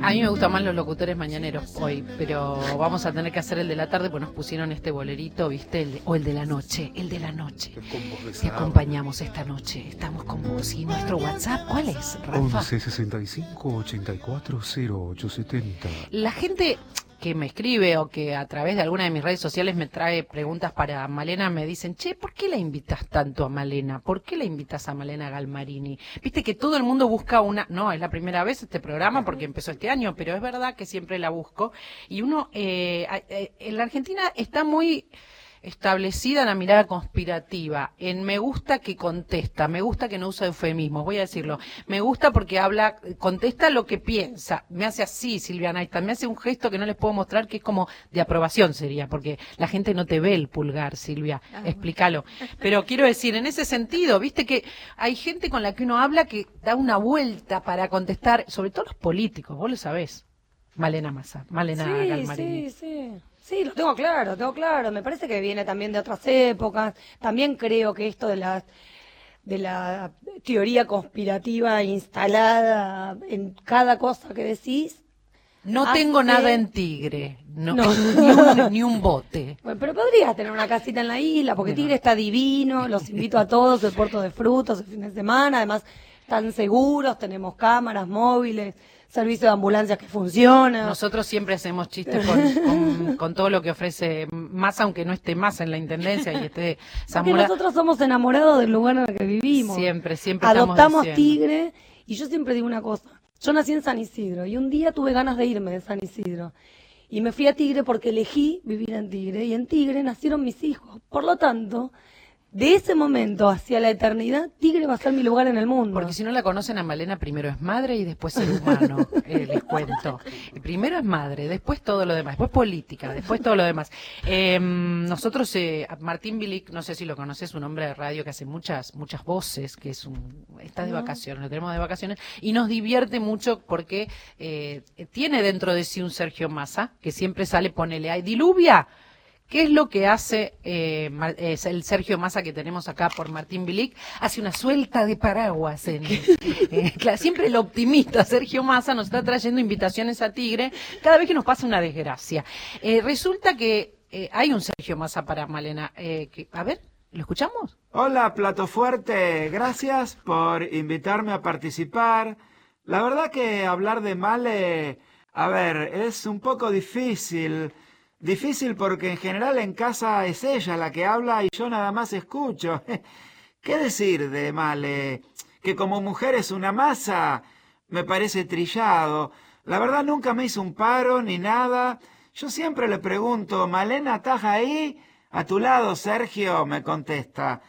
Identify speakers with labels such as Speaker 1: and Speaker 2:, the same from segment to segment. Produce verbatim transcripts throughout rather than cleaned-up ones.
Speaker 1: A mí me gustan más los locutores mañaneros hoy, pero vamos a tener que hacer el de la tarde, pues nos pusieron este bolerito, ¿viste? El de, o el de la noche, el de la noche. Te acompañamos esta noche, estamos con vos. ¿Y nuestro WhatsApp cuál es, Rafa?
Speaker 2: once sesenta y cinco ochenta y cuatro cero ocho setenta.
Speaker 1: La gente que me escribe o que a través de alguna de mis redes sociales me trae preguntas para Malena, me dicen, che, ¿por qué la invitas tanto a Malena? ¿Por qué la invitas a Malena Galmarini? Viste que todo el mundo busca una, no, es la primera vez este programa porque empezó este año, pero es verdad que siempre la busco. Y uno, eh, eh, en la Argentina está muy establecida la mirada conspirativa, en me gusta que contesta, me gusta que no usa eufemismos, voy a decirlo, me gusta porque habla, contesta lo que piensa, me hace así Silvia Naista, me hace un gesto que no les puedo mostrar que es como de aprobación sería, porque la gente no te ve el pulgar, Silvia, ah, explícalo, pero quiero decir, en ese sentido, viste que hay gente con la que uno habla que da una vuelta para contestar, sobre todo los políticos, vos lo sabés, Malena Massa, Malena
Speaker 3: sí,
Speaker 1: Galmarini.
Speaker 3: Sí, sí. Sí, lo tengo claro, tengo claro. Me parece que viene también de otras épocas. También creo que esto de la, de la teoría conspirativa instalada en cada cosa que decís.
Speaker 1: No
Speaker 3: hace...
Speaker 1: tengo nada en Tigre, no,
Speaker 3: no.
Speaker 1: Ni, un, ni un bote.
Speaker 3: Bueno, pero podrías tener una casita en la isla, porque Tigre está divino. Los invito a todos, el puerto de frutos el fin de semana. Además, están seguros, tenemos cámaras móviles. Servicio de ambulancias que funciona.
Speaker 1: Nosotros siempre hacemos chistes con, con, con todo lo que ofrece Massa, aunque no esté Massa en la intendencia y esté Zamora.
Speaker 3: Porque nosotros somos enamorados del lugar en el que vivimos.
Speaker 1: Siempre, siempre
Speaker 3: adoptamos
Speaker 1: estamos
Speaker 3: Tigre, y yo siempre digo una cosa. Yo nací en San Isidro y un día tuve ganas de irme de San Isidro. Y me fui a Tigre porque elegí vivir en Tigre, y en Tigre nacieron mis hijos. Por lo tanto, de ese momento hacia la eternidad, Tigre va a ser mi lugar en el mundo.
Speaker 1: Porque si no la conocen a Malena, primero es madre y después ser humano, eh, les cuento. Primero es madre, después todo lo demás, después política, después todo lo demás. Eh, nosotros, eh, Martín Bilic, no sé si lo conoces, un hombre de radio que hace muchas muchas voces, que es un está de vacaciones, lo tenemos de vacaciones, y nos divierte mucho porque eh, tiene dentro de sí un Sergio Massa, que siempre sale, ponele, ¡ay, diluvia! ¿Qué es lo que hace eh, es el Sergio Massa que tenemos acá por Martín Bilic? Hace una suelta de paraguas. En, eh, claro, siempre el optimista Sergio Massa nos está trayendo invitaciones a Tigre cada vez que nos pasa una desgracia. Eh, resulta que eh, hay un Sergio Massa para Malena. Eh, que, a ver, ¿lo escuchamos?
Speaker 4: Hola, Plato Fuerte. Gracias por invitarme a participar. La verdad que hablar de Male, a ver, es un poco difícil... Difícil porque en general en casa es ella la que habla y yo nada más escucho. ¿Qué decir de Male? Que como mujer es una masa, me parece trillado. La verdad nunca me hizo un paro ni nada. Yo siempre le pregunto, ¿Malena estás ahí? A tu lado, Sergio, me contesta.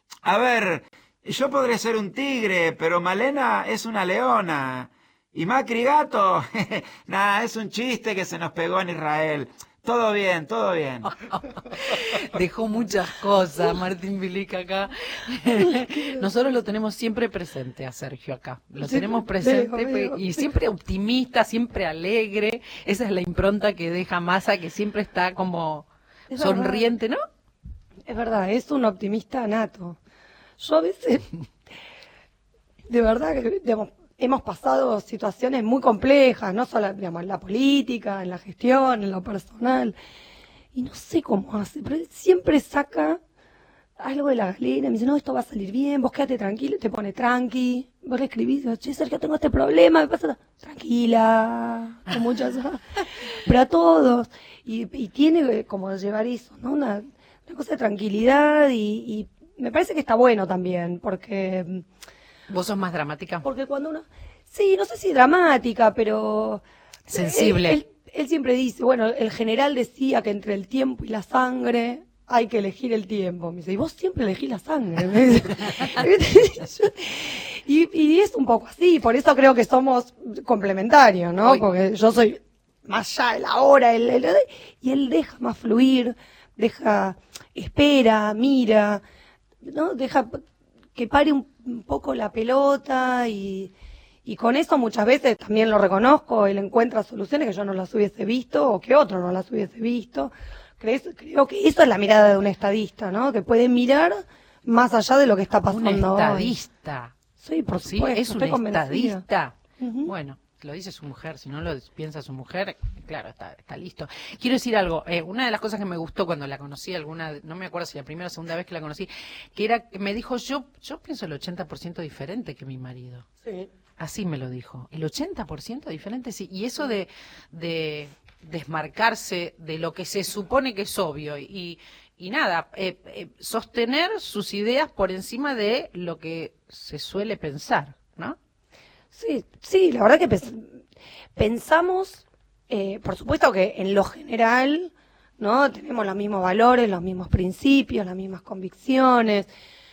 Speaker 4: A ver, yo podré ser un tigre, pero Malena es una leona. ¿Y Macri gato? Nada, es un chiste que se nos pegó en Israel. Todo bien, todo bien.
Speaker 1: Dejó muchas cosas Martín Bilic acá. Nosotros lo tenemos siempre presente a Sergio acá. Lo sí, tenemos presente veo, veo. Y siempre optimista, siempre alegre. Esa es la impronta que deja Massa, que siempre está como es sonriente,
Speaker 3: verdad.
Speaker 1: ¿No?
Speaker 3: Es verdad, es un optimista nato. Yo a veces, de verdad, que digamos, hemos pasado situaciones muy complejas, no solo digamos, en la política, en la gestión, en lo personal, y no sé cómo hace, pero él siempre saca algo de la galera, me dice, no, esto va a salir bien, vos quédate tranquilo, te pone tranqui, vos le escribís, digo, che, Sergio, tengo este problema, me pasa, tranquila, con muchas, pero a todos, y, y tiene como llevar eso, ¿no? Una, una cosa de tranquilidad, y, y me parece que está bueno también, porque...
Speaker 1: ¿Vos sos más dramática?
Speaker 3: Porque cuando uno... Sí, no sé si dramática, pero...
Speaker 1: Sensible.
Speaker 3: Él, él, él siempre dice, bueno, el general decía que entre el tiempo y la sangre hay que elegir el tiempo. Me dice, y vos siempre elegís la sangre. y, y es un poco así, por eso creo que somos complementarios, ¿no? Hoy. Porque yo soy más allá de la hora, el, el, y él deja más fluir, deja, espera, mira, ¿no? Deja que pare un un poco la pelota y, y con eso muchas veces también lo reconozco, él encuentra soluciones que yo no las hubiese visto o que otro no las hubiese visto. Creo, creo que eso es la mirada de un estadista, ¿no? Que puede mirar más allá de lo que está pasando.
Speaker 1: Un estadista.
Speaker 3: Hoy. Sí, por
Speaker 1: sí,
Speaker 3: supuesto.
Speaker 1: Es un estadista. Uh-huh. Bueno, lo dice su mujer, si no lo piensa su mujer, claro, está, está listo. Quiero decir algo, eh, una de las cosas que me gustó cuando la conocí, alguna, no me acuerdo si la primera o segunda vez que la conocí, que era que me dijo, yo yo pienso el ochenta por ciento diferente que mi marido.
Speaker 3: Sí.
Speaker 1: Así me lo dijo, el ochenta por ciento diferente, sí. Y eso de, de desmarcarse de lo que se supone que es obvio y, y nada, eh, eh, sostener sus ideas por encima de lo que se suele pensar, ¿no?
Speaker 3: Sí, sí, la verdad que pens- pensamos, eh, por supuesto que en lo general, ¿no? Tenemos los mismos valores, los mismos principios, las mismas convicciones.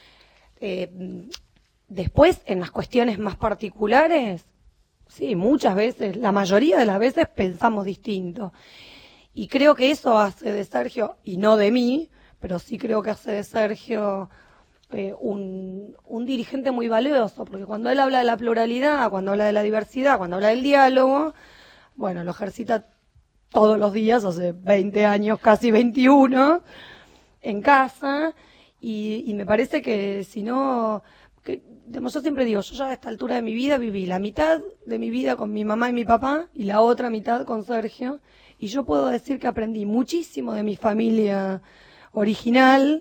Speaker 3: Eh, después, en las cuestiones más particulares, sí, muchas veces, la mayoría de las veces pensamos distinto. Y creo que eso hace de Sergio, y no de mí, pero sí creo que hace de Sergio eh, un, un dirigente muy valioso, porque cuando él habla de la pluralidad, cuando habla de la diversidad, cuando habla del diálogo, bueno, lo ejercita todos los días, hace veinte años, casi veintiuno, en casa, y, y me parece que si no, que, digamos, yo siempre digo, yo ya a esta altura de mi vida viví la mitad de mi vida con mi mamá y mi papá, y la otra mitad con Sergio, y yo puedo decir que aprendí muchísimo de mi familia original,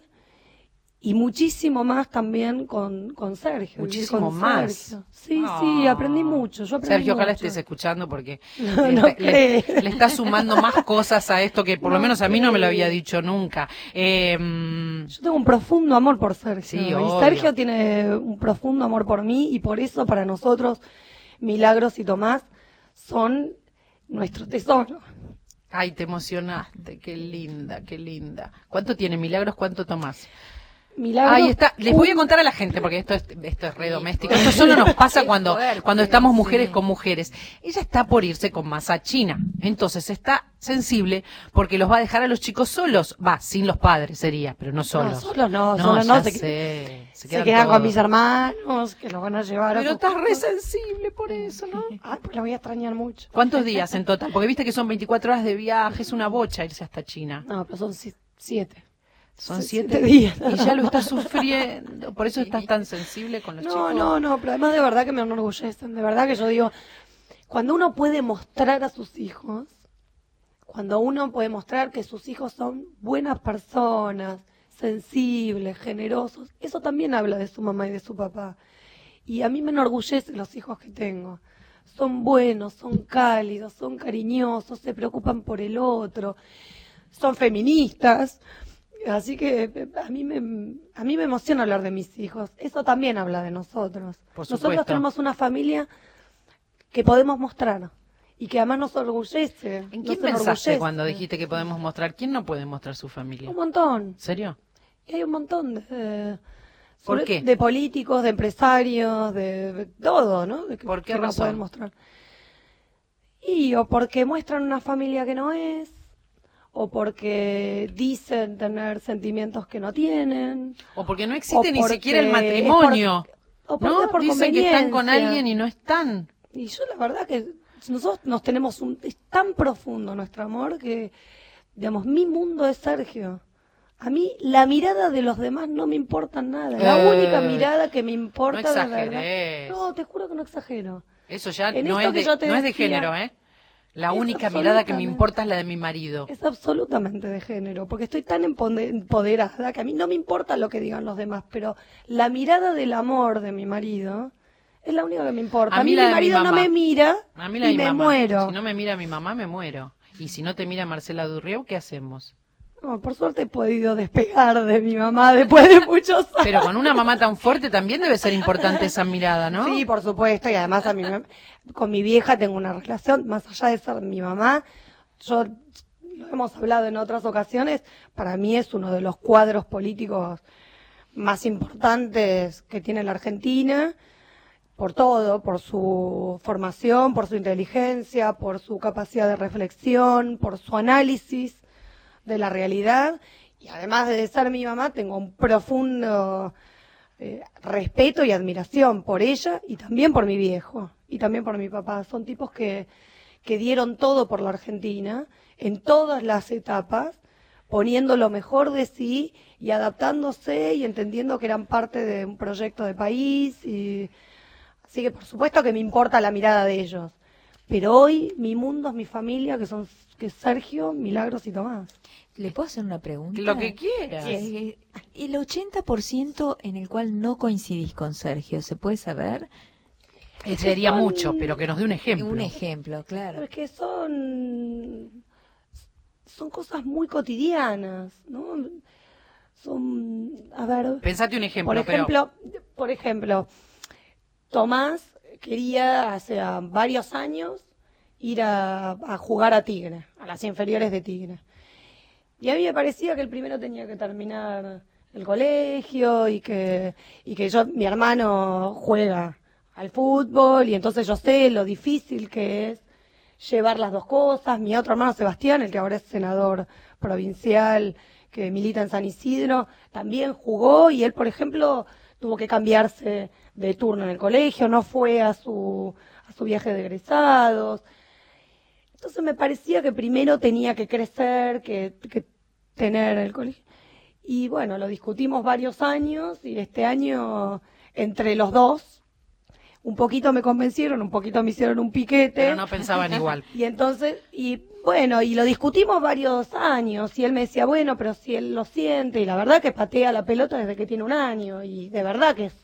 Speaker 3: y muchísimo más también con, con Sergio.
Speaker 1: Muchísimo
Speaker 3: con
Speaker 1: más.
Speaker 3: Sergio. Sí,
Speaker 1: Ah.
Speaker 3: sí, aprendí mucho. Yo aprendí
Speaker 1: Sergio, ojalá
Speaker 3: mucho.
Speaker 1: estés escuchando porque
Speaker 3: No,
Speaker 1: le,
Speaker 3: no
Speaker 1: está- le-
Speaker 3: cree.
Speaker 1: le está sumando más cosas a esto que por lo
Speaker 3: No
Speaker 1: menos a mí no me lo
Speaker 3: cree.
Speaker 1: había dicho nunca. Eh, mm,
Speaker 3: Yo tengo un profundo amor por Sergio.
Speaker 1: Sí,
Speaker 3: y
Speaker 1: obvio.
Speaker 3: Sergio tiene un profundo amor por mí y por eso para nosotros Milagros y Tomás son nuestro tesoro.
Speaker 1: ay, te emocionaste, qué linda, qué linda. ¿Cuánto tiene Milagros? ¿Cuánto Tomás?
Speaker 3: Milagros,
Speaker 1: Ahí está. Les voy a
Speaker 3: un-
Speaker 1: contar a la gente, porque esto es, esto es re doméstico. Esto solo nos pasa cuando, cuando estamos mujeres con mujeres. Ella está por irse con masa china. Entonces está sensible porque los va a dejar a los chicos solos. Va, sin los padres sería, pero no solos.
Speaker 3: No, solos no,
Speaker 1: no
Speaker 3: solos no.
Speaker 1: ya
Speaker 3: Se,
Speaker 1: sé,
Speaker 3: se
Speaker 1: quedan
Speaker 3: quedan con
Speaker 1: todos.
Speaker 3: mis hermanos, que los van a llevar
Speaker 1: Pero
Speaker 3: a...
Speaker 1: estás re sensible por eso, ¿no?
Speaker 3: Ah, pues la voy a extrañar mucho.
Speaker 1: ¿Cuántos días en total? Porque viste que son veinticuatro horas de viaje, es una bocha irse hasta China.
Speaker 3: No, pero son si- siete.
Speaker 1: Son
Speaker 3: Sí,
Speaker 1: siete
Speaker 3: siete días.
Speaker 1: Y ya lo estás sufriendo. Por eso estás tan sensible con los
Speaker 3: No,
Speaker 1: chicos.
Speaker 3: no, no, pero además de verdad que me enorgullecen, de verdad que yo digo, cuando uno puede mostrar a sus hijos, cuando uno puede mostrar que sus hijos son buenas personas, sensibles, generosos, eso también habla de su mamá y de su papá. Y a mí me enorgullecen los hijos que tengo. Son buenos, son cálidos, son cariñosos, se preocupan por el otro, son feministas. Así que eh, a mí me a mí me emociona hablar de mis hijos. Eso también habla de nosotros.
Speaker 1: Por
Speaker 3: Nosotros
Speaker 1: supuesto.
Speaker 3: tenemos una familia que podemos mostrar y que además nos orgullece.
Speaker 1: ¿En
Speaker 3: nos
Speaker 1: quién pensaste
Speaker 3: enorgullece.
Speaker 1: cuando dijiste que podemos mostrar? ¿Quién no puede mostrar su familia?
Speaker 3: Un montón.
Speaker 1: ¿En serio?
Speaker 3: Y hay un montón de,
Speaker 1: ¿Por
Speaker 3: sobre-
Speaker 1: qué?
Speaker 3: de políticos, de empresarios, de, de todo, ¿no? De que-
Speaker 1: ¿Por qué
Speaker 3: que no
Speaker 1: razón?
Speaker 3: pueden mostrar. Y o porque muestran una familia que no es, o porque dicen tener sentimientos que no tienen.
Speaker 1: O porque no existe
Speaker 3: O
Speaker 1: ni
Speaker 3: porque
Speaker 1: siquiera el
Speaker 3: es
Speaker 1: matrimonio.
Speaker 3: por- o porque
Speaker 1: ¿No?
Speaker 3: es por
Speaker 1: Dicen que están con
Speaker 3: conveniencia.
Speaker 1: alguien y no están.
Speaker 3: Y yo la verdad que nosotros nos tenemos un... Es tan profundo nuestro amor que, digamos, mi mundo es Sergio. A mí la mirada de los demás no me importa nada. La
Speaker 1: Eh,
Speaker 3: única mirada que me importa
Speaker 1: no
Speaker 3: de verdad...
Speaker 1: exageres.
Speaker 3: No, te juro que no exagero.
Speaker 1: Eso ya
Speaker 3: En
Speaker 1: no
Speaker 3: esto
Speaker 1: es,
Speaker 3: que
Speaker 1: de,
Speaker 3: yo te
Speaker 1: no es de
Speaker 3: decía,
Speaker 1: género, ¿eh? La
Speaker 3: es
Speaker 1: única mirada que me
Speaker 3: absolutamente-
Speaker 1: importa es la de mi marido.
Speaker 3: Es absolutamente de género, porque estoy tan empode- empoderada que a mí no me importa lo que digan los demás, pero la mirada del amor de mi marido es la única que me importa.
Speaker 1: A
Speaker 3: A
Speaker 1: mí
Speaker 3: mí,
Speaker 1: la
Speaker 3: mi
Speaker 1: de mi
Speaker 3: marido no
Speaker 1: mamá.
Speaker 3: me mira
Speaker 1: A mí la de
Speaker 3: y
Speaker 1: mi
Speaker 3: me
Speaker 1: mamá.
Speaker 3: muero.
Speaker 1: Si no me mira mi mamá, me muero. Y si no te mira Marcela Durrieu, ¿qué hacemos?
Speaker 3: No, por suerte he podido despegar de mi mamá después de muchos años.
Speaker 1: Pero con una mamá tan fuerte también debe ser importante esa mirada, ¿no?
Speaker 3: Sí, por supuesto, y además a mí me- con mi vieja tengo una relación, más allá de ser mi mamá, yo, lo hemos hablado en otras ocasiones, para mí es uno de los cuadros políticos más importantes que tiene la Argentina, por todo, por su formación, por su inteligencia, por su capacidad de reflexión, por su análisis de la realidad, y además de ser mi mamá, tengo un profundo eh, respeto y admiración por ella y también por mi viejo y también por mi papá. Son tipos que, que dieron todo por la Argentina en todas las etapas, poniendo lo mejor de sí y adaptándose y entendiendo que eran parte de un proyecto de país. Y así que por supuesto que me importa la mirada de ellos. Pero hoy mi mundo es mi familia, que son que es Sergio, Milagros y Tomás.
Speaker 5: ¿Le puedo hacer una pregunta?
Speaker 1: Lo que quieras.
Speaker 5: Eh, el ochenta por ciento en el cual no coincidís con Sergio, ¿se puede saber?
Speaker 1: Eh, Sería
Speaker 3: Son-
Speaker 1: mucho, pero que nos dé un ejemplo.
Speaker 5: Un ejemplo, claro.
Speaker 3: Pero es que son, son cosas muy cotidianas, ¿no? Son, a ver,
Speaker 1: Pensate un ejemplo,
Speaker 3: por
Speaker 1: pero
Speaker 3: ejemplo, por ejemplo, Tomás quería hace ah, varios años ir a, a jugar a Tigre, a las inferiores de Tigre. Y a mí me parecía que el primero tenía que terminar el colegio y que, y que yo, mi hermano juega al fútbol y entonces yo sé lo difícil que es llevar las dos cosas. Mi otro hermano Sebastián, el que ahora es senador provincial, que milita en San Isidro, también jugó y él, por ejemplo, tuvo que cambiarse de turno en el colegio, no fue a su, a su viaje de egresados. Entonces me parecía que primero tenía que crecer, que, que tener el colegio. Y bueno, lo discutimos varios años y este año, entre los dos, un poquito me convencieron, un poquito me hicieron un piquete.
Speaker 1: pero no pensaban igual.
Speaker 3: Y entonces, y bueno, y lo discutimos varios años, y él me decía, bueno, pero si él lo siente, y la verdad que patea la pelota desde que tiene un año, y de verdad que es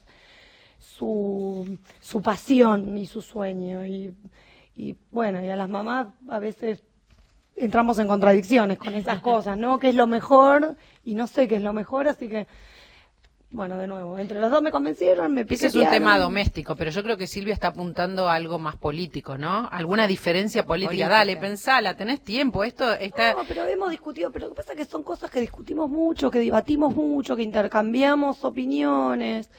Speaker 3: su, su pasión y su sueño, y, y bueno, y a las mamás a veces entramos en contradicciones con esas cosas, ¿no? ¿Qué es lo mejor? Y no sé qué es lo mejor, así que, bueno, de nuevo, entre los dos me convencieron, me
Speaker 1: Ese es un
Speaker 3: piquetearon.
Speaker 1: tema doméstico, pero yo creo que Silvia está apuntando a algo más político, ¿no? Alguna diferencia política.
Speaker 5: Política.
Speaker 1: Dale, pensala, tenés tiempo. Esto está.
Speaker 3: No, pero hemos discutido, pero lo que pasa es que son cosas que discutimos mucho, que debatimos mucho, que intercambiamos opiniones.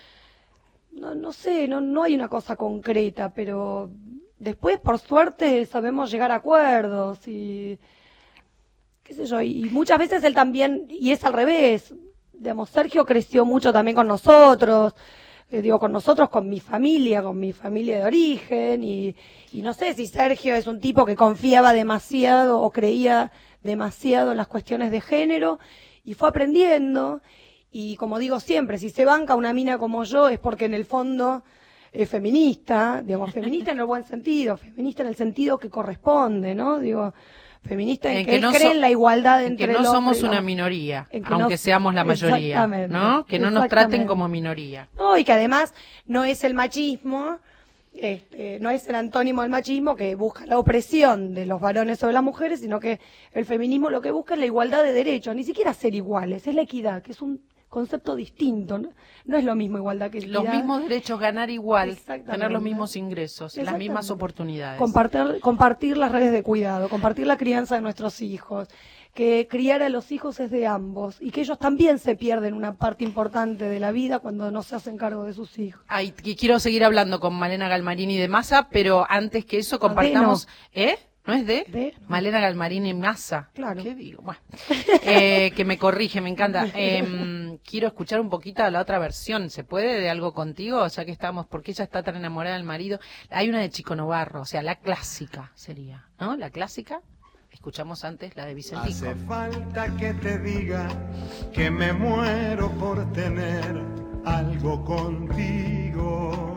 Speaker 3: No, no sé, no, no hay una cosa concreta, pero después, por suerte, sabemos llegar a acuerdos y qué sé yo, y muchas veces él también, y es al revés, digamos, Sergio creció mucho también con nosotros, eh, digo, con nosotros, con mi familia, con mi familia de origen, y, y no sé si Sergio es un tipo que confiaba demasiado o creía demasiado en las cuestiones de género, y fue aprendiendo, y como digo siempre, si se banca una mina como yo es porque en el fondo es feminista, digamos, feminista en el buen sentido, feminista en el sentido que corresponde, ¿no? Digo, feminista en,
Speaker 1: En
Speaker 3: que,
Speaker 1: que
Speaker 3: él
Speaker 1: no
Speaker 3: cree
Speaker 1: so-
Speaker 3: en la igualdad
Speaker 1: En
Speaker 3: entre
Speaker 1: que no
Speaker 3: el hombre
Speaker 1: somos
Speaker 3: y la
Speaker 1: una
Speaker 3: mujer.
Speaker 1: minoría,
Speaker 3: En que
Speaker 1: aunque
Speaker 3: no-
Speaker 1: seamos la mayoría,
Speaker 3: Exactamente,
Speaker 1: ¿no? Que no nos traten
Speaker 3: exactamente.
Speaker 1: como minoría.
Speaker 3: No, y que además no es el machismo, este, no es el antónimo del machismo que busca la opresión de los varones sobre las mujeres, sino que el feminismo lo que busca es la igualdad de derechos, ni siquiera ser iguales, es la equidad, que es un concepto distinto, no, no es lo mismo igualdad que equidad.
Speaker 1: Los mismos derechos, ganar igual,
Speaker 3: Exactamente.
Speaker 1: tener los mismos ingresos, las
Speaker 3: Exactamente.
Speaker 1: mismas oportunidades.
Speaker 3: Compartir, compartir las redes de cuidado, compartir la crianza de nuestros hijos, que criar a los hijos es de ambos y que ellos también se pierden una parte importante de la vida cuando no se hacen cargo de sus hijos.
Speaker 1: Ay, que quiero seguir hablando con Malena Galmarini de Massa, pero antes que eso compartamos, ¿eh? ¿No es de?
Speaker 3: De-
Speaker 1: Malena Galmarini Massa.
Speaker 3: Claro.
Speaker 1: ¿Qué digo? Bueno, eh, que me corrige, me encanta. Eh, quiero escuchar un poquito la otra versión. ¿Se puede de algo contigo? Ya que estamos, porque ella está tan enamorada del marido. Hay una de Chico Novarro, o sea, la clásica sería, ¿no? La clásica. Escuchamos antes la de Vicentico.
Speaker 6: Hace falta que te diga que me muero por tener algo contigo.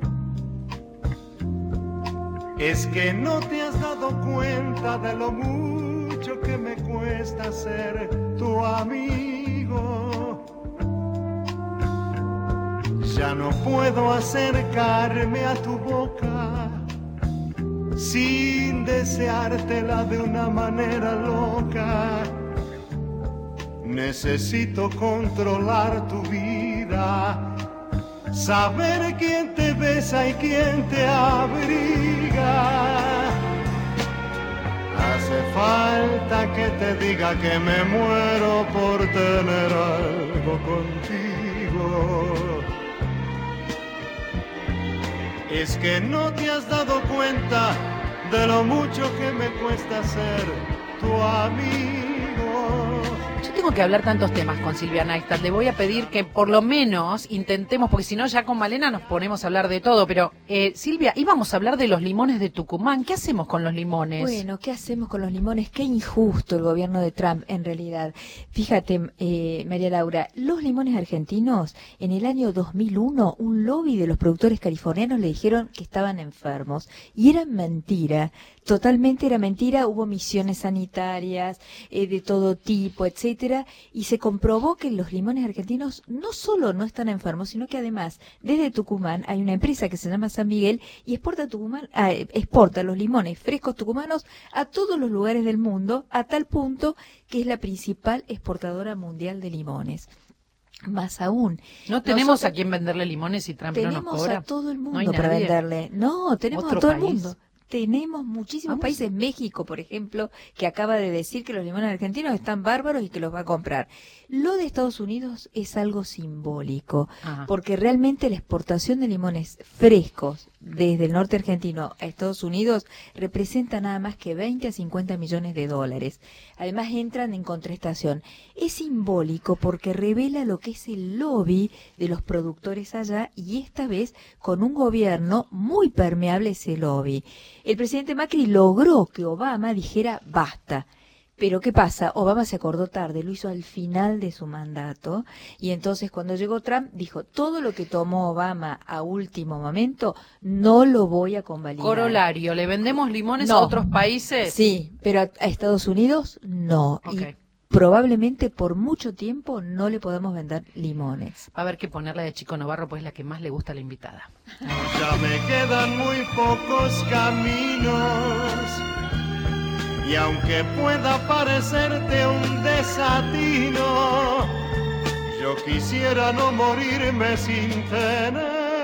Speaker 6: Es que no te has dado cuenta de lo mucho que me cuesta ser tu amigo. Ya no puedo acercarme a tu boca sin deseártela de una manera loca. Necesito controlar tu vida, saber quién te besa y quién te abriga. Hace falta que te diga que me muero por tener algo contigo. Es que no te has dado cuenta de lo mucho que me cuesta ser tu amigo.
Speaker 5: Yo tengo
Speaker 1: tengo que hablar tantos temas con Silvia Neistat, le voy a pedir que por lo menos intentemos, porque si no ya con Malena nos ponemos a hablar de todo, pero eh, Silvia, íbamos a hablar de los limones de Tucumán. ¿Qué hacemos con los limones?
Speaker 5: Bueno, ¿qué hacemos con los limones? Qué injusto el gobierno de Trump, en realidad. Fíjate, eh, María Laura, los limones argentinos, en el año dos mil uno, un lobby de los productores californianos le dijeron que estaban enfermos. Y era mentira, totalmente era mentira. Hubo misiones sanitarias eh, de todo tipo, etcétera, y se comprobó que los limones argentinos no solo no están enfermos, sino que además, desde Tucumán, hay una empresa que se llama San Miguel y exporta Tucumán, eh, exporta los limones frescos tucumanos a todos los lugares del mundo, a tal punto que es la principal exportadora mundial de limones. Más aún.
Speaker 1: No tenemos a quién venderle limones y Trump no nos
Speaker 5: Tenemos
Speaker 1: cobra.
Speaker 5: a todo el mundo
Speaker 1: No hay
Speaker 5: para
Speaker 1: nadie.
Speaker 5: venderle. No, tenemos
Speaker 1: ¿Otro
Speaker 5: a todo
Speaker 1: país?
Speaker 5: el mundo. Tenemos muchísimos
Speaker 1: Vamos.
Speaker 5: países. México, por ejemplo, que acaba de decir que los limones argentinos están bárbaros y que los va a comprar. Lo de Estados Unidos es algo simbólico,
Speaker 1: Ajá.
Speaker 5: porque realmente la exportación de limones frescos desde el norte argentino a Estados Unidos representa nada más que veinte a cincuenta millones de dólares. Además entran en contrastación. Es simbólico porque revela lo que es el lobby de los productores allá y esta vez con un gobierno muy permeable a ese lobby. El presidente Macri logró que Obama dijera basta. Pero ¿qué pasa? Obama se acordó tarde, lo hizo al final de su mandato y entonces cuando llegó Trump dijo todo lo que tomó Obama a último momento no lo voy a convalidar.
Speaker 1: Corolario, ¿le vendemos limones
Speaker 5: No.
Speaker 1: a otros países?
Speaker 5: Sí, pero a, a Estados Unidos no.
Speaker 1: Ok.
Speaker 5: Y probablemente por mucho tiempo no le podamos vender limones.
Speaker 1: Va a haber que ponerla de Chico Novarro, pues es la que más le gusta a la invitada.
Speaker 6: Ya me quedan muy pocos caminos y aunque pueda parecerte un desatino, yo quisiera no morirme sin tener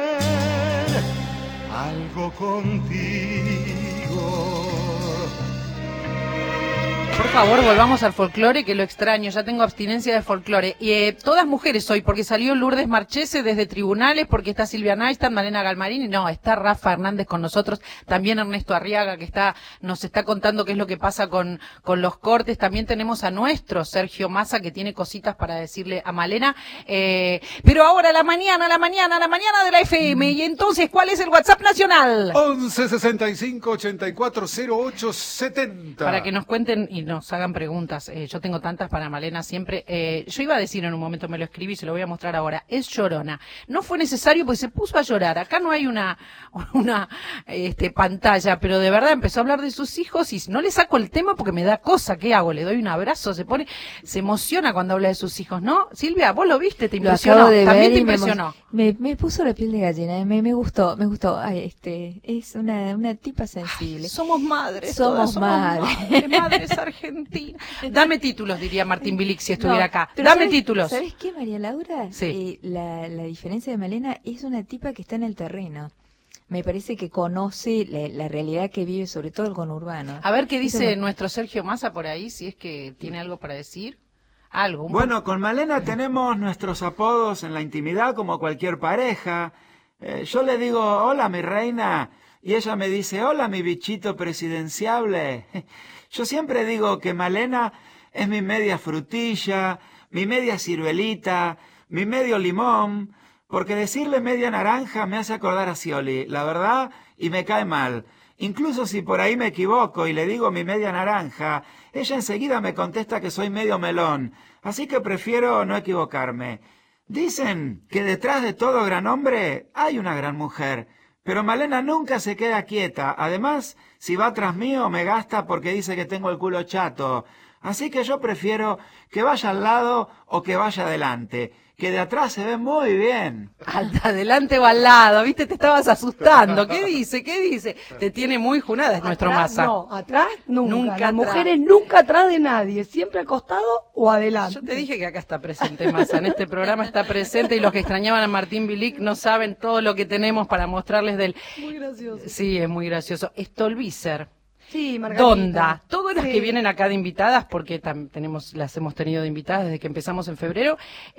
Speaker 6: algo contigo.
Speaker 1: Por favor, volvamos al folclore, que lo extraño, ya tengo abstinencia de folclore. Y eh, todas mujeres hoy, porque salió Lourdes Marchese desde tribunales, porque está Silvia Neistat, Malena Galmarini, no, está Rafa Hernández con nosotros, también Ernesto Arriaga, que está nos está contando qué es lo que pasa con, con los cortes, también tenemos a nuestro Sergio Massa, que tiene cositas para decirle a Malena, eh, pero ahora la mañana, la mañana, la mañana de la F M, y entonces, ¿cuál es el WhatsApp nacional?
Speaker 2: once sesenta y cinco ochenta y cuatro cero ocho setenta.
Speaker 1: Para que nos cuenten y nos hagan preguntas. Eh, yo tengo tantas para Malena siempre. Eh, yo iba a decir en un momento, me lo escribí, se lo voy a mostrar ahora. Es llorona. No fue necesario porque se puso a llorar. Acá no hay una una este, pantalla, pero de verdad empezó a hablar de sus hijos y no le saco el tema porque me da cosa. ¿Qué hago? Le doy un abrazo, se pone, se emociona cuando habla de sus hijos, ¿no? Silvia, vos lo viste, te
Speaker 5: Lo
Speaker 1: impresionó.
Speaker 5: acabo de
Speaker 1: También
Speaker 5: ver
Speaker 1: te
Speaker 5: y me,
Speaker 1: impresionó.
Speaker 5: me, me puso la piel de gallina, me, me gustó, me gustó. Ay, este, es una, una tipa sensible.
Speaker 1: Somos madres.
Speaker 5: Somos
Speaker 1: todas
Speaker 5: madres.
Speaker 1: madres, madres argentinas. Dame títulos, diría Martín Bilic si estuviera
Speaker 5: No,
Speaker 1: acá.
Speaker 5: pero
Speaker 1: Dame
Speaker 5: ¿sabes-
Speaker 1: títulos.
Speaker 5: ¿Sabes qué, María Laura?
Speaker 1: Sí.
Speaker 5: Eh, la, la diferencia de Malena es una tipa que está en el terreno. Me parece que conoce la, la realidad que vive, sobre todo el conurbano.
Speaker 1: A ver qué dice
Speaker 5: Eso-
Speaker 1: nuestro Sergio Massa por ahí, si es que tiene algo para decir. Algo. un
Speaker 4: Bueno, con Malena tenemos nuestros apodos en la intimidad como cualquier pareja. Eh, yo le digo, hola mi reina, y ella me dice, hola mi bichito presidenciable. Yo siempre digo que Malena es mi media frutilla, mi media ciruelita, mi medio limón, porque decirle media naranja me hace acordar a Scioli, la verdad, y me cae mal. Incluso si por ahí me equivoco y le digo mi media naranja, ella enseguida me contesta que soy medio melón, así que prefiero no equivocarme. Dicen que detrás de todo gran hombre hay una gran mujer, pero Malena nunca se queda quieta. Además, si va tras mío me gasta porque dice que tengo el culo chato. Así que yo prefiero que vaya al lado o que vaya adelante, que de atrás se ve muy bien.
Speaker 1: Al- adelante o al lado, viste, te estabas asustando. ¿Qué dice? ¿Qué dice? Te tiene muy junada, es nuestro
Speaker 3: Atrás,
Speaker 1: Massa.
Speaker 3: No, atrás nunca.
Speaker 1: Nunca
Speaker 3: Las
Speaker 1: atrás.
Speaker 3: mujeres nunca atrás de nadie, siempre al costado o adelante.
Speaker 1: Yo te dije que acá está presente Massa, en este programa está presente y los que extrañaban a Martín Bilic no saben todo lo que tenemos para mostrarles del...
Speaker 3: Muy gracioso.
Speaker 1: Sí, es muy gracioso. Stolbizer.
Speaker 3: Sí, Margarita.
Speaker 1: Donda, todas las
Speaker 3: Sí.
Speaker 1: que vienen acá de invitadas, porque tam- tenemos, las hemos tenido de invitadas desde que empezamos en febrero,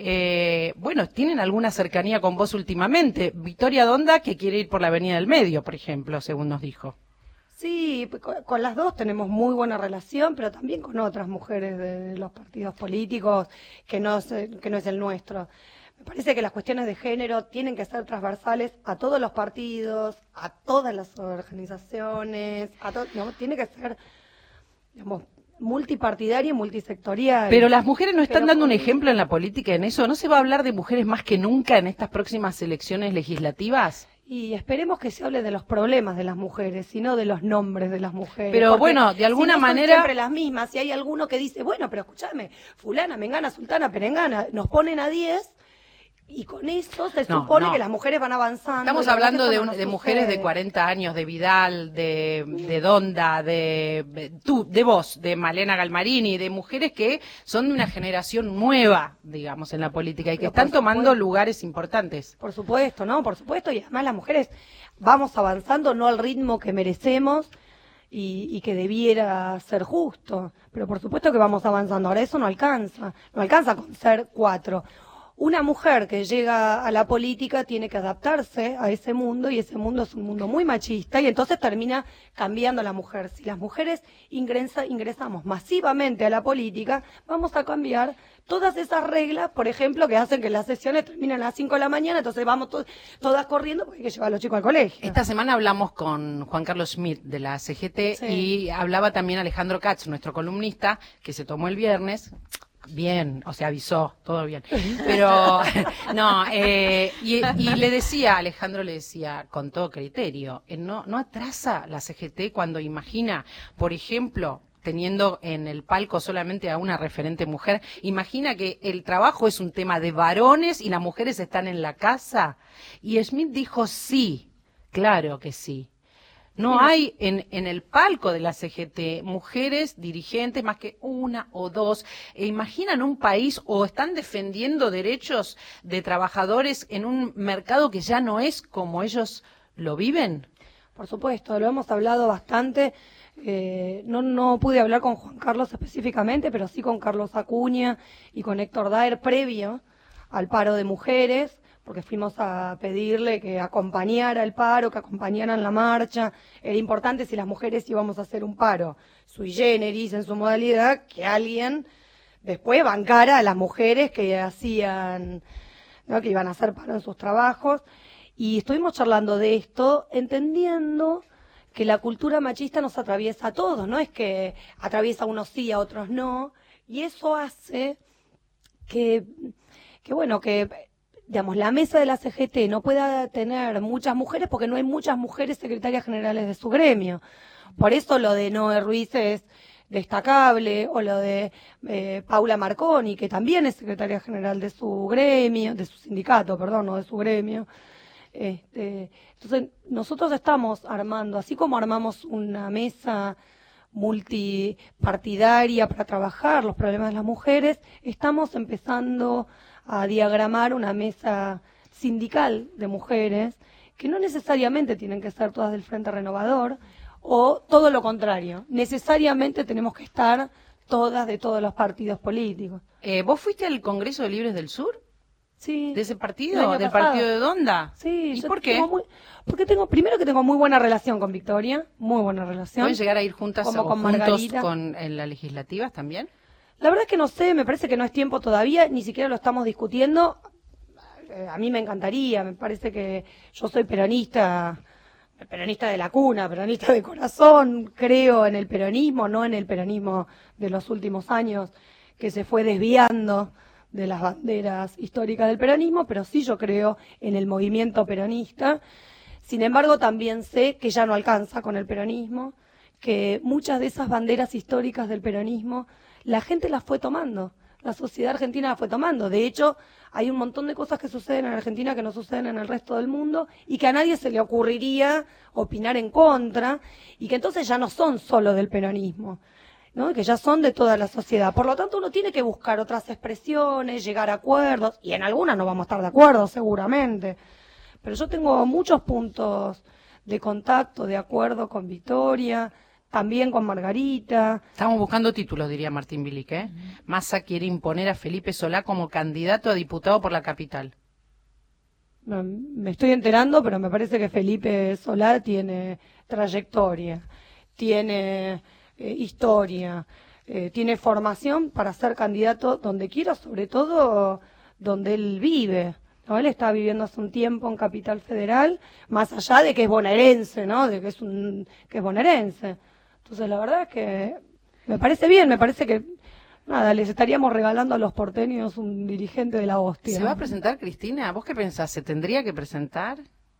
Speaker 1: eh, bueno, tienen alguna cercanía con vos últimamente. Victoria Donda, que quiere ir por la Avenida del Medio, por ejemplo, según nos dijo.
Speaker 3: Sí, con, con las dos tenemos muy buena relación, pero también con otras mujeres de los partidos políticos que no es, que no es el nuestro. Me parece que las cuestiones de género tienen que ser transversales a todos los partidos, a todas las organizaciones, a to, digamos, tiene que ser, digamos, multipartidaria y multisectorial.
Speaker 1: Pero las mujeres no están
Speaker 3: Pero
Speaker 1: dando
Speaker 3: con-
Speaker 1: un ejemplo en la política en eso. ¿No se va a hablar de mujeres más que nunca en estas próximas elecciones legislativas?
Speaker 3: Y esperemos que se hable de los problemas de las mujeres y no de los nombres de las mujeres.
Speaker 1: Pero
Speaker 3: porque
Speaker 1: bueno, de alguna
Speaker 3: si no son
Speaker 1: manera-
Speaker 3: siempre las mismas. Si hay alguno que dice, bueno, pero escúchame, fulana, mengana, sultana, perengana, nos ponen a diez y con eso se
Speaker 1: No,
Speaker 3: supone
Speaker 1: no.
Speaker 3: que las mujeres van avanzando.
Speaker 1: Estamos
Speaker 3: y la verdad
Speaker 1: hablando
Speaker 3: que
Speaker 1: de,
Speaker 3: eso
Speaker 1: un-
Speaker 3: no nos
Speaker 1: de mujeres de
Speaker 3: sucede.
Speaker 1: cuarenta años, de Vidal, de, de Donda, de, de tú, de vos, de Malena Galmarini, de mujeres que son de una generación nueva, digamos, en la política y que
Speaker 3: Pero
Speaker 1: están
Speaker 3: por
Speaker 1: tomando
Speaker 3: supuesto.
Speaker 1: lugares importantes.
Speaker 3: Por supuesto, ¿no? Por supuesto, y además las mujeres vamos avanzando no al ritmo que merecemos y, y que debiera ser justo, pero por supuesto que vamos avanzando. Ahora eso no alcanza, no alcanza con ser cuatro. Una mujer que llega a la política tiene que adaptarse a ese mundo y ese mundo es un mundo muy machista y entonces termina cambiando a la mujer. Si las mujeres ingresa, ingresamos masivamente a la política, vamos a cambiar todas esas reglas, por ejemplo, que hacen que las sesiones terminen a las cinco de la mañana, entonces vamos to- todas corriendo porque hay que llevar a los chicos al colegio.
Speaker 1: Esta semana hablamos con Juan Carlos Schmidt de la C G T
Speaker 3: Sí.
Speaker 1: y hablaba también Alejandro Katz, nuestro columnista, que se tomó el viernes. Bien, o sea, avisó, todo bien. Pero, no, eh, y, y le decía, Alejandro le decía, con todo criterio, eh, no, no atrasa la C G T cuando imagina, por ejemplo, teniendo en el palco solamente a una referente mujer, imagina que el trabajo es un tema de varones y las mujeres están en la casa. Y Schmidt dijo sí, claro que sí. No hay en, en el palco de la C G T mujeres dirigentes más que una o dos. E imaginan un país o están defendiendo derechos de trabajadores en un mercado que ya no es como ellos lo viven.
Speaker 3: Por supuesto, lo hemos hablado bastante. Eh, no, no pude hablar con Juan Carlos específicamente, pero sí con Carlos Acuña y con Héctor Daer previo al paro de mujeres, porque fuimos a pedirle que acompañara el paro, que acompañaran la marcha. Era importante si las mujeres íbamos a hacer un paro sui generis en su modalidad, que alguien después bancara a las mujeres que hacían, ¿no? que iban a hacer paro en sus trabajos. Y estuvimos charlando de esto, entendiendo que la cultura machista nos atraviesa a todos, no es que atraviesa a unos sí, a otros no, y eso hace que, que bueno, que digamos, la mesa de la C G T no pueda tener muchas mujeres porque no hay muchas mujeres secretarias generales de su gremio. Por eso lo de Noé Ruiz es destacable, o lo de eh, Paula Marconi, que también es secretaria general de su gremio, de su sindicato, perdón, no de su gremio. Este, entonces, nosotros estamos armando, así como armamos una mesa multipartidaria para trabajar los problemas de las mujeres, estamos empezando a diagramar una mesa sindical de mujeres que no necesariamente tienen que ser todas del Frente Renovador o todo lo contrario, necesariamente tenemos que estar todas de todos los partidos políticos.
Speaker 1: Eh, ¿Vos fuiste al Congreso de Libres del Sur?
Speaker 3: Sí.
Speaker 1: ¿De ese
Speaker 3: El
Speaker 1: partido?
Speaker 3: año
Speaker 1: ¿Del
Speaker 3: pasado.
Speaker 1: partido de Donda?
Speaker 3: Sí,
Speaker 1: ¿Y
Speaker 3: yo
Speaker 1: por qué?
Speaker 3: tengo muy- porque tengo, primero que tengo muy buena relación con Victoria, muy buena relación.
Speaker 1: ¿Pueden llegar a ir juntas
Speaker 3: Como
Speaker 1: o
Speaker 3: con
Speaker 1: juntos
Speaker 3: Margarita.
Speaker 1: con en las legislativas también?
Speaker 3: La verdad es que no sé, me parece que no es tiempo todavía, ni siquiera lo estamos discutiendo. Eh, A mí me encantaría, me parece que yo soy peronista, peronista de la cuna, peronista de corazón, creo en el peronismo, no en el peronismo de los últimos años que se fue desviando de las banderas históricas del peronismo, pero sí yo creo en el movimiento peronista. Sin embargo, también sé que ya no alcanza con el peronismo, que muchas de esas banderas históricas del peronismo la gente las fue tomando, la sociedad argentina las fue tomando. De hecho, hay un montón de cosas que suceden en Argentina que no suceden en el resto del mundo y que a nadie se le ocurriría opinar en contra y que entonces ya no son solo del peronismo, ¿no? Que ya son de toda la sociedad. Por lo tanto, uno tiene que buscar otras expresiones, llegar a acuerdos, y en algunas no vamos a estar de acuerdo, seguramente. Pero yo tengo muchos puntos de contacto, de acuerdo con Victoria, también con Margarita.
Speaker 1: Estamos buscando títulos, diría Martín Bilic, ¿eh? Massa quiere imponer a Felipe Solá como candidato a diputado por la capital.
Speaker 3: me, me estoy enterando, pero me parece que Felipe Solá tiene trayectoria, tiene eh, historia, eh, tiene formación para ser candidato donde quiera, sobre todo donde él vive. ¿No? Él está viviendo hace un tiempo en Capital Federal, más allá de que es bonaerense, ¿no? De que es un que es bonaerense. Entonces, la verdad es que me parece bien, me parece que nada, les estaríamos regalando a los porteños un dirigente de la hostia.
Speaker 1: ¿Se va a presentar Cristina? ¿Vos qué pensás? ¿Se tendría que presentar?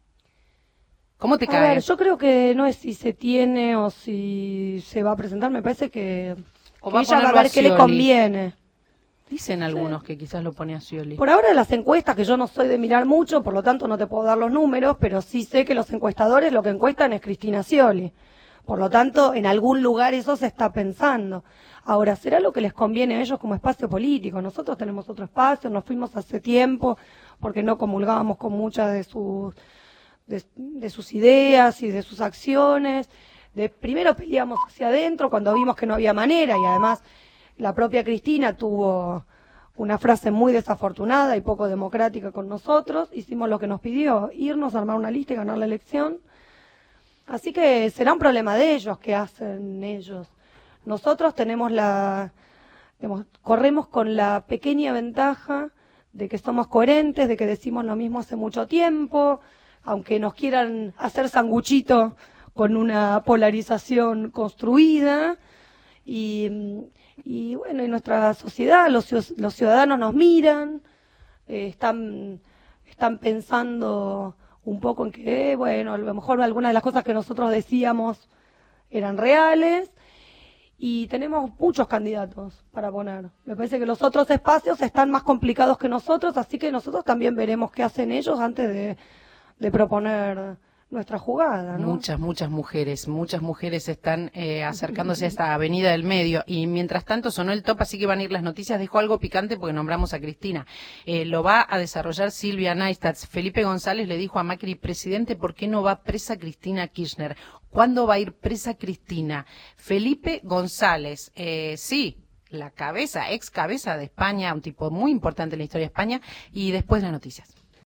Speaker 1: ¿Cómo te
Speaker 3: a
Speaker 1: cae?
Speaker 3: ver, yo creo que no es si se tiene o si se va a presentar, me parece que,
Speaker 1: O
Speaker 3: que
Speaker 1: va a
Speaker 3: ella va a
Speaker 1: ponerlo
Speaker 3: ver
Speaker 1: a
Speaker 3: qué le
Speaker 1: Scioli.
Speaker 3: conviene.
Speaker 1: Dicen algunos que quizás lo pone a Scioli.
Speaker 3: Por ahora las encuestas, que yo no soy de mirar mucho, por lo tanto no te puedo dar los números, pero sí sé que los encuestadores lo que encuestan es Cristina Scioli. Por lo tanto, en algún lugar eso se está pensando. Ahora, será lo que les conviene a ellos como espacio político. Nosotros tenemos otro espacio, nos fuimos hace tiempo porque no comulgábamos con muchas de sus, de, de sus ideas y de sus acciones. De, primero peleamos hacia adentro cuando vimos que no había manera, y además la propia Cristina tuvo una frase muy desafortunada y poco democrática con nosotros. Hicimos lo que nos pidió, irnos, armar una lista y ganar la elección. Así que será un problema de ellos, que hacen ellos. Nosotros tenemos la, digamos, corremos con la pequeña ventaja de que somos coherentes, de que decimos lo mismo hace mucho tiempo, aunque nos quieran hacer sanguchito con una polarización construida. Y, y bueno, en nuestra sociedad los, los ciudadanos nos miran, eh, están, están pensando un poco en que, bueno, a lo mejor algunas de las cosas que nosotros decíamos eran reales, y tenemos muchos candidatos para poner. Me parece que los otros espacios están más complicados que nosotros, así que nosotros también veremos qué hacen ellos antes de, de proponer nuestra jugada, ¿no?
Speaker 1: Muchas, muchas mujeres, muchas mujeres están eh, acercándose a esta avenida del medio, y mientras tanto sonó el top, así que van a ir las noticias. Dejó algo picante porque nombramos a Cristina. Eh, lo va a desarrollar Silvia Neistat. Felipe González le dijo a Macri: presidente, ¿por qué no va presa Cristina Kirchner? ¿Cuándo va a ir presa Cristina? Felipe González, eh, sí, la cabeza, ex cabeza de España, un tipo muy importante en la historia de España, y después las noticias.